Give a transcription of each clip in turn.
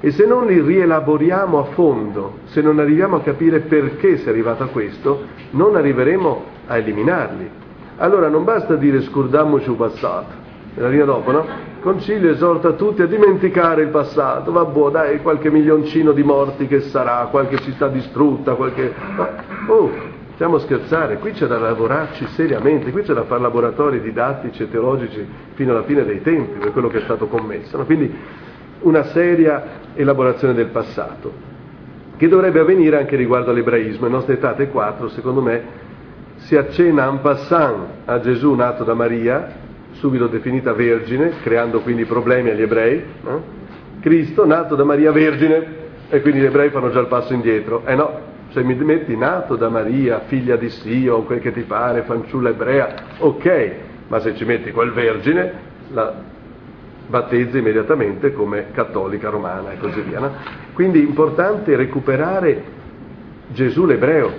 E se non li rielaboriamo a fondo, se non arriviamo a capire perché si è arrivato a questo, non arriveremo a eliminarli. Allora non basta dire scordiamoci il passato, nella linea dopo, no? Il Concilio esorta tutti a dimenticare il passato, vabbè dai, qualche milioncino di morti che sarà, qualche città distrutta, qualche... stiamo scherzare, qui c'è da lavorarci seriamente, qui c'è da fare laboratori didattici e teologici fino alla fine dei tempi per quello che è stato commesso, no? Quindi una seria elaborazione del passato, che dovrebbe avvenire anche riguardo all'ebraismo. Il nostro Etate 4, secondo me, si accenna en passant a Gesù nato da Maria, subito definita vergine, creando quindi problemi agli ebrei, no? Cristo nato da Maria vergine, e quindi gli ebrei fanno già il passo indietro. No, se mi metti nato da Maria, figlia di Sio, quel che ti pare, fanciulla ebrea, ok, ma se ci metti quel vergine, la battezza immediatamente come cattolica romana e così via, no? Quindi è importante recuperare Gesù l'ebreo.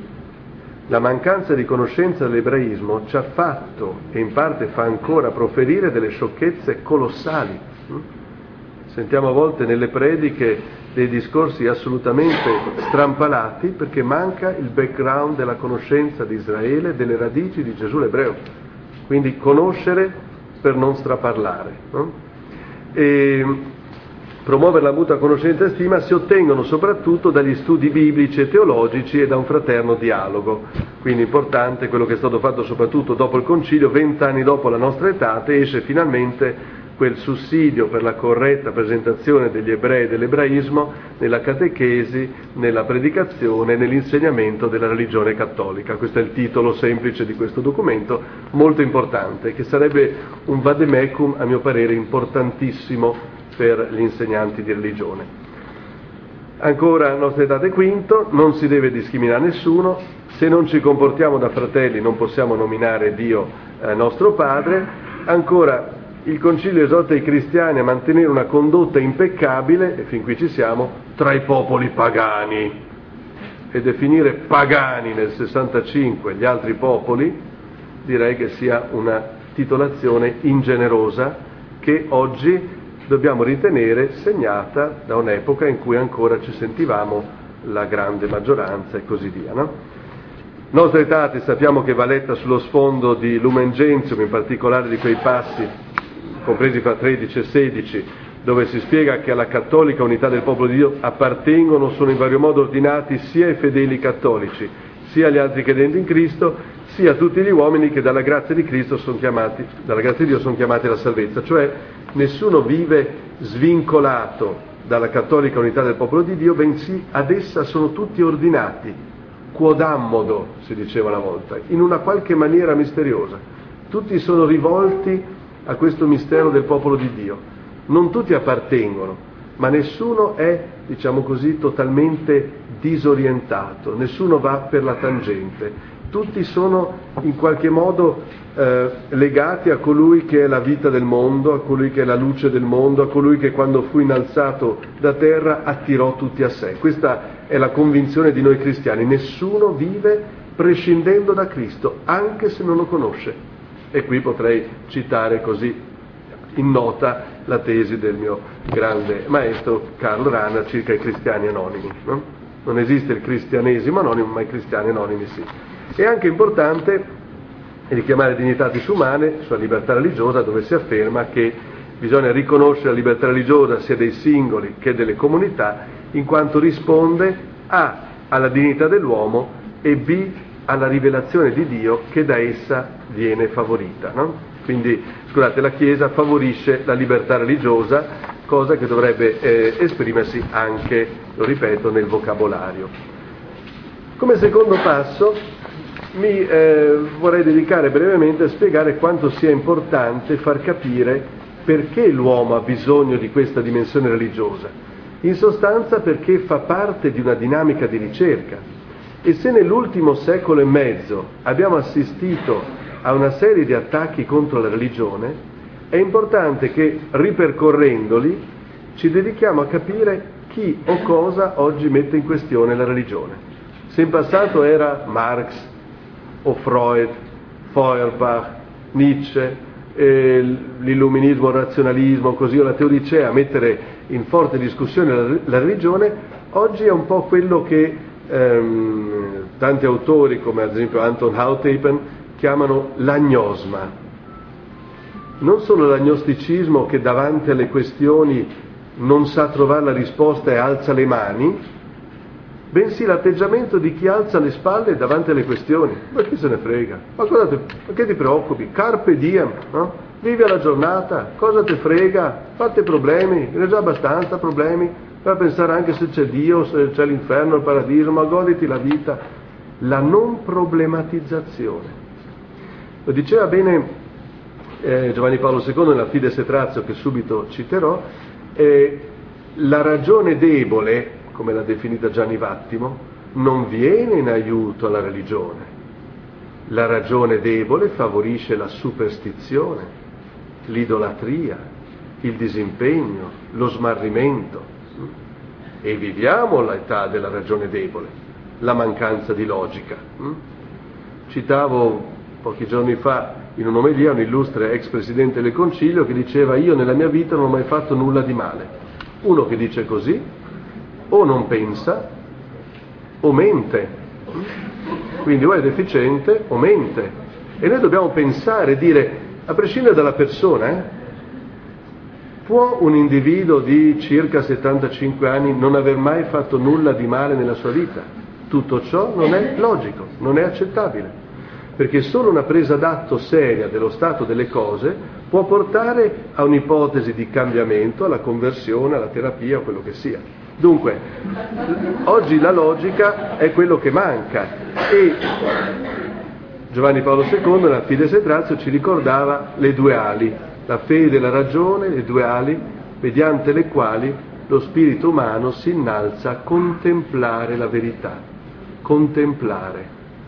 La mancanza di conoscenza dell'ebraismo ci ha fatto, e in parte fa ancora, proferire delle sciocchezze colossali. Sentiamo a volte nelle prediche dei discorsi assolutamente strampalati perché manca il background della conoscenza di Israele, delle radici di Gesù l'ebreo. Quindi conoscere per non straparlare, no? E promuovere la mutua conoscenza e stima si ottengono soprattutto dagli studi biblici e teologici e da un fraterno dialogo. Quindi importante quello che è stato fatto soprattutto dopo il Concilio, 20 anni dopo la nostra età, esce finalmente quel sussidio per la corretta presentazione degli ebrei e dell'ebraismo nella catechesi, nella predicazione, nell'insegnamento della religione cattolica. Questo è il titolo semplice di questo documento, molto importante, che sarebbe un vademecum, a mio parere, importantissimo per gli insegnanti di religione. Ancora, nostra Etate quinto, non si deve discriminare nessuno, se non ci comportiamo da fratelli non possiamo nominare Dio nostro Padre. Ancora, il Concilio esorta i cristiani a mantenere una condotta impeccabile, e fin qui ci siamo, tra i popoli pagani. E definire pagani nel 65 gli altri popoli, direi che sia una titolazione ingenerosa che oggi dobbiamo ritenere segnata da un'epoca in cui ancora ci sentivamo la grande maggioranza e così via, no? Nostra Etate sappiamo che va letta sullo sfondo di Lumen Gentium, in particolare di quei passi compresi fra 13 e 16, dove si spiega che alla cattolica unità del popolo di Dio appartengono, sono in vario modo ordinati sia i fedeli cattolici, sia gli altri credenti in Cristo, sia tutti gli uomini che dalla grazia di Cristo sono chiamati, dalla grazia di Dio sono chiamati alla salvezza. Cioè nessuno vive svincolato dalla cattolica unità del popolo di Dio, bensì ad essa sono tutti ordinati, quodammodo, si diceva una volta, in una qualche maniera misteriosa. Tutti sono rivolti a questo mistero del popolo di Dio. Non tutti appartengono, ma nessuno è, diciamo così, totalmente disorientato, nessuno va per la tangente. Tutti sono in qualche modo legati a colui che è la vita del mondo, a colui che è la luce del mondo, a colui che quando fu innalzato da terra attirò tutti a sé. Questa è la convinzione di noi cristiani. Nessuno vive prescindendo da Cristo, anche se non lo conosce. E qui potrei citare così in nota la tesi del mio grande maestro Karl Rahner circa i cristiani anonimi, no? Non esiste il cristianesimo anonimo, ma i cristiani anonimi sì. È anche importante richiamare Dignitatis Humanae sulla libertà religiosa, dove si afferma che bisogna riconoscere la libertà religiosa sia dei singoli che delle comunità, in quanto risponde A alla dignità dell'uomo e B alla rivelazione di Dio che da essa viene favorita, no? Quindi, scusate, la Chiesa favorisce la libertà religiosa, cosa che dovrebbe esprimersi anche, lo ripeto, nel vocabolario. Come secondo passo mi vorrei dedicare brevemente a spiegare quanto sia importante far capire perché l'uomo ha bisogno di questa dimensione religiosa. In sostanza perché fa parte di una dinamica di ricerca. E se nell'ultimo secolo e mezzo abbiamo assistito a una serie di attacchi contro la religione, è importante che, ripercorrendoli, ci dedichiamo a capire chi o cosa oggi mette in questione la religione. Se in passato era Marx o Freud, Feuerbach, Nietzsche, l'illuminismo, il razionalismo, così, o la teodicea, mettere in forte discussione la religione, oggi è un po' quello che tanti autori, come ad esempio Anton Houtheipen, chiamano l'agnosma. Non solo l'agnosticismo che davanti alle questioni non sa trovare la risposta e alza le mani, bensì l'atteggiamento di chi alza le spalle davanti alle questioni. Ma chi se ne frega? Ma che ti preoccupi? Carpe diem, no? Vivi alla giornata, cosa ti frega? Fatti problemi, ne hai già abbastanza problemi, vai a pensare anche se c'è Dio, se c'è l'inferno, il paradiso, ma goditi la vita. La non problematizzazione. Lo diceva bene Giovanni Paolo II nella Fides et Ratio, che subito citerò. La ragione debole, come l'ha definita Gianni Vattimo, non viene in aiuto alla religione. La ragione debole favorisce la superstizione, l'idolatria, il disimpegno, lo smarrimento. E viviamo l'età della ragione debole, la mancanza di logica. Citavo pochi giorni fa in un'omelia un illustre ex presidente del Concilio che diceva: io nella mia vita non ho mai fatto nulla di male. Uno che dice così o non pensa o mente, quindi o è deficiente o mente. E noi dobbiamo pensare, dire, a prescindere dalla persona, può un individuo di circa 75 anni non aver mai fatto nulla di male nella sua vita? Tutto ciò non è logico, non è accettabile, perché solo una presa d'atto seria dello stato delle cose può portare a un'ipotesi di cambiamento, alla conversione, alla terapia, quello che sia. Dunque, oggi la logica è quello che manca, e Giovanni Paolo II nella Fides et Ratio ci ricordava le due ali, la fede e la ragione, le due ali mediante le quali lo spirito umano si innalza a contemplare la verità. Contemplare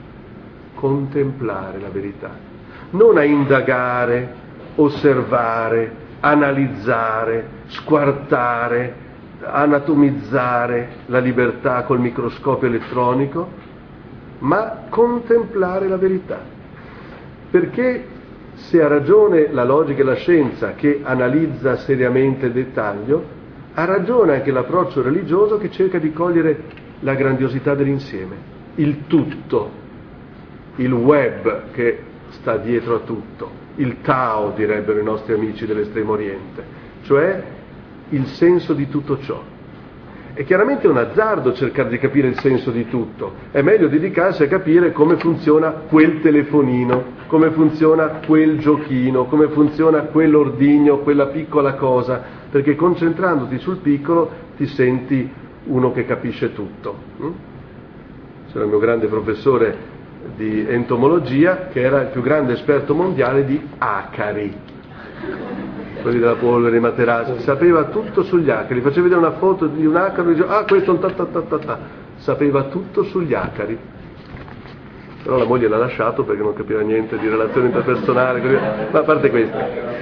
la verità, non a indagare, osservare, analizzare, squartare, anatomizzare la libertà col microscopio elettronico, ma contemplare la verità. Perché se ha ragione la logica e la scienza che analizza seriamente il dettaglio, ha ragione anche l'approccio religioso che cerca di cogliere la grandiosità dell'insieme, il tutto, il web che sta dietro a tutto, il Tao, direbbero i nostri amici dell'Estremo Oriente, cioè il senso di tutto ciò. È chiaramente un azzardo cercare di capire il senso di tutto, è meglio dedicarsi a capire come funziona quel telefonino, come funziona quel giochino, come funziona quell'ordigno, quella piccola cosa, perché concentrandoti sul piccolo ti senti uno che capisce tutto. C'era il mio grande professore di entomologia che era il più grande esperto mondiale di acari, quelli della polvere, i materassi, sapeva tutto sugli acari, faceva vedere una foto di un acaro e diceva: ah, questo è un sapeva tutto sugli acari. Però la moglie l'ha lasciato perché non capiva niente di relazione interpersonale, ma a parte questo,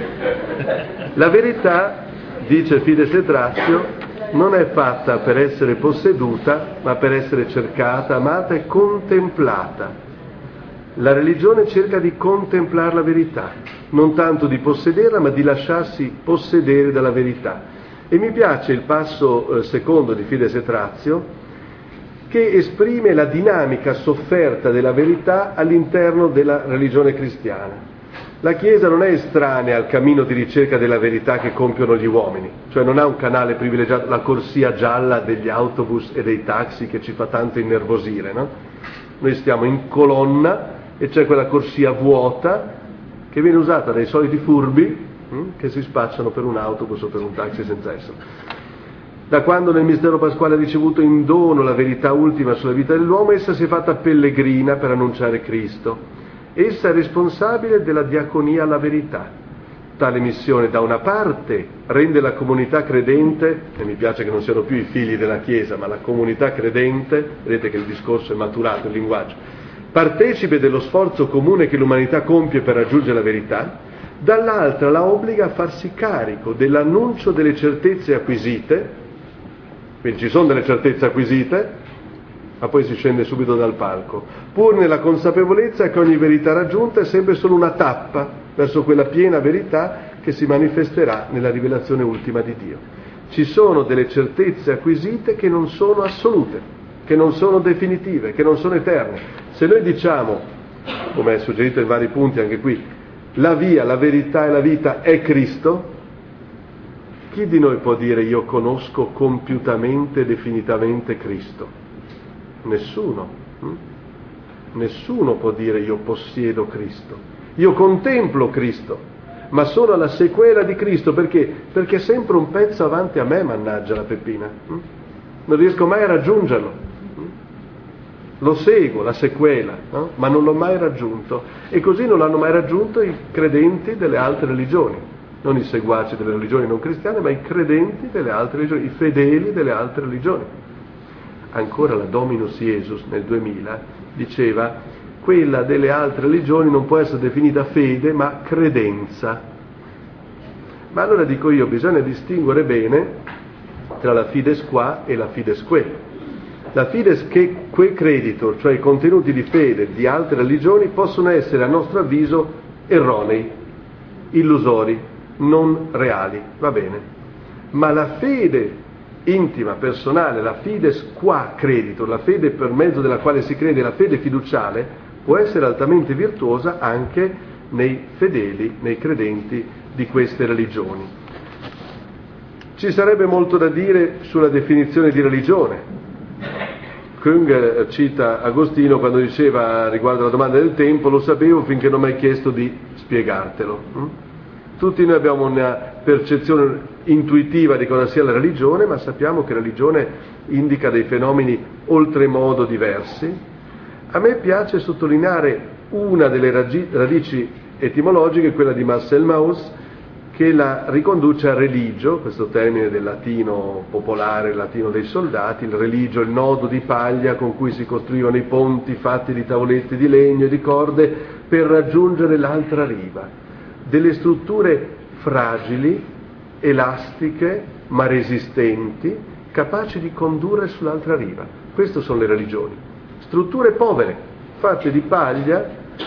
la verità, dice Fides et Ratio, non è fatta per essere posseduta, ma per essere cercata, amata e contemplata. La religione cerca di contemplare la verità, non tanto di possederla, ma di lasciarsi possedere dalla verità. E mi piace il passo secondo di Fides et Ratio, che esprime la dinamica sofferta della verità all'interno della religione cristiana. La Chiesa non è estranea al cammino di ricerca della verità che compiono gli uomini, cioè non ha un canale privilegiato, la corsia gialla degli autobus e dei taxi che ci fa tanto innervosire, no? Noi stiamo in colonna e c'è quella corsia vuota che viene usata dai soliti furbi che si spacciano per un autobus o per un taxi senza esserlo. Da quando nel mistero pasquale ha ricevuto in dono la verità ultima sulla vita dell'uomo, essa si è fatta pellegrina per annunciare Cristo. Essa è responsabile della diaconia alla verità. Tale missione, da una parte, rende la comunità credente, e mi piace che non siano più i figli della Chiesa, ma la comunità credente, vedete che il discorso è maturato, il linguaggio, partecipe dello sforzo comune che l'umanità compie per raggiungere la verità, dall'altra la obbliga a farsi carico dell'annuncio delle certezze acquisite, quindi ci sono delle certezze acquisite, ma poi si scende subito dal palco, pur nella consapevolezza che ogni verità raggiunta è sempre solo una tappa verso quella piena verità che si manifesterà nella rivelazione ultima di Dio. Ci sono delle certezze acquisite che non sono assolute, che non sono definitive, che non sono eterne. Se noi diciamo, come è suggerito in vari punti anche qui, la via, la verità e la vita è Cristo, chi di noi può dire io conosco compiutamente, definitivamente Cristo? Nessuno. Nessuno può dire io possiedo Cristo. Io contemplo Cristo, ma sono alla sequela di Cristo. Perché? Perché è sempre un pezzo avanti a me, mannaggia la Peppina. Non riesco mai a raggiungerlo. Lo seguo, la sequela, no? Ma non l'ho mai raggiunto. E così non l'hanno mai raggiunto i credenti delle altre religioni. Non i seguaci delle religioni non cristiane, ma i credenti delle altre religioni, i fedeli delle altre religioni. Ancora la Dominus Iesus nel 2000 diceva quella delle altre religioni non può essere definita fede ma credenza. Ma allora dico io, bisogna distinguere bene tra la fides qua e la fides que. La fides que creditor, cioè i contenuti di fede di altre religioni, possono essere a nostro avviso erronei, illusori, non reali, va bene. Ma la fede intima, personale, la fides qua creditor, la fede per mezzo della quale si crede, la fede fiduciale, può essere altamente virtuosa anche nei fedeli, nei credenti di queste religioni. Ci sarebbe molto da dire sulla definizione di religione. Kung cita Agostino quando diceva riguardo alla domanda del tempo, lo sapevo finché non mi hai chiesto di spiegartelo. Tutti noi abbiamo una percezione intuitiva di cosa sia la religione, ma sappiamo che religione indica dei fenomeni oltremodo diversi. A me piace sottolineare una delle radici etimologiche, quella di Marcel Mauss, che la riconduce a religio, questo termine del latino popolare, il latino dei soldati, il religio, il nodo di paglia con cui si costruivano i ponti fatti di tavoletti di legno e di corde per raggiungere l'altra riva. Delle strutture fragili, elastiche, ma resistenti, capaci di condurre sull'altra riva. Queste sono le religioni. Strutture povere, fatte di paglia,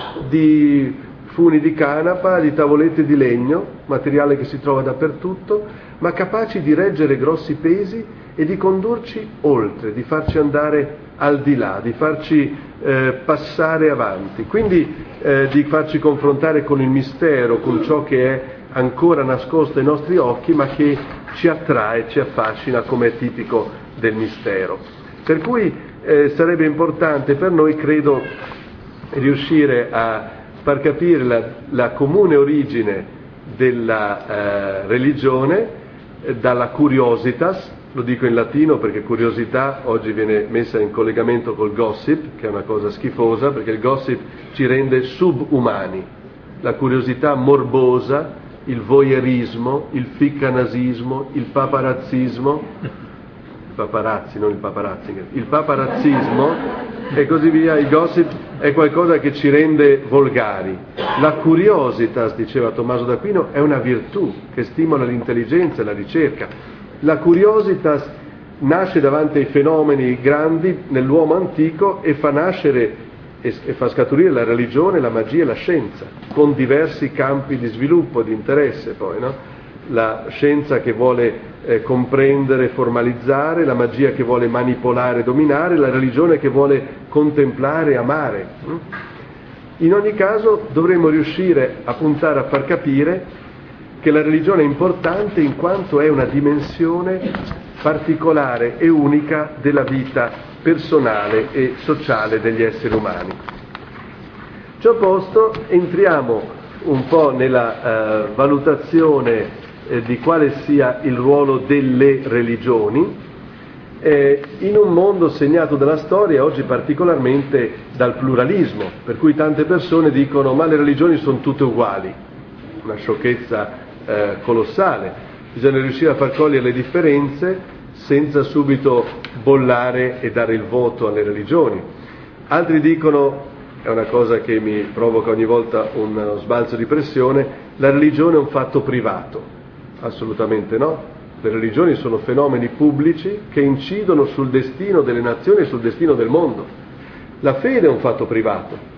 di funi di canapa, di tavoletti di legno, materiale che si trova dappertutto, ma capaci di reggere grossi pesi e di condurci oltre, di farci andare al di là, di farci passare avanti, quindi di farci confrontare con il mistero, con ciò che è ancora nascosto ai nostri occhi, ma che ci attrae, ci affascina come è tipico del mistero. Per cui sarebbe importante per noi, credo, riuscire a far capire la comune origine della religione dalla curiositas, lo dico in latino perché curiosità oggi viene messa in collegamento col gossip, che è una cosa schifosa, perché il gossip ci rende subumani, la curiosità morbosa, il voyeurismo, il ficcanasismo, il paparazzismo, paparazzi, non il paparazzi, il paparazzismo e così via. Il gossip è qualcosa che ci rende volgari. La curiositas, diceva Tommaso d'Aquino, è una virtù che stimola l'intelligenza e la ricerca. La curiositas nasce davanti ai fenomeni grandi nell'uomo antico e fa nascere e fa scaturire la religione, la magia e la scienza, con diversi campi di sviluppo, di interesse poi, no? La scienza che vuole comprendere, formalizzare, la magia che vuole manipolare, dominare, la religione che vuole contemplare, amare. In ogni caso dovremmo riuscire a puntare a far capire che la religione è importante in quanto è una dimensione particolare e unica della vita personale e sociale degli esseri umani. Ciò posto, entriamo un po' nella valutazione di quale sia il ruolo delle religioni in un mondo segnato dalla storia, oggi particolarmente dal pluralismo, per cui tante persone dicono ma le religioni sono tutte uguali, una sciocchezza colossale. Bisogna riuscire a far cogliere le differenze senza subito bollare e dare il voto alle religioni. Altri dicono, è una cosa che mi provoca ogni volta uno sbalzo di pressione, la religione è un fatto privato. Assolutamente no. Le religioni sono fenomeni pubblici che incidono sul destino delle nazioni e sul destino del mondo. La fede è un fatto privato.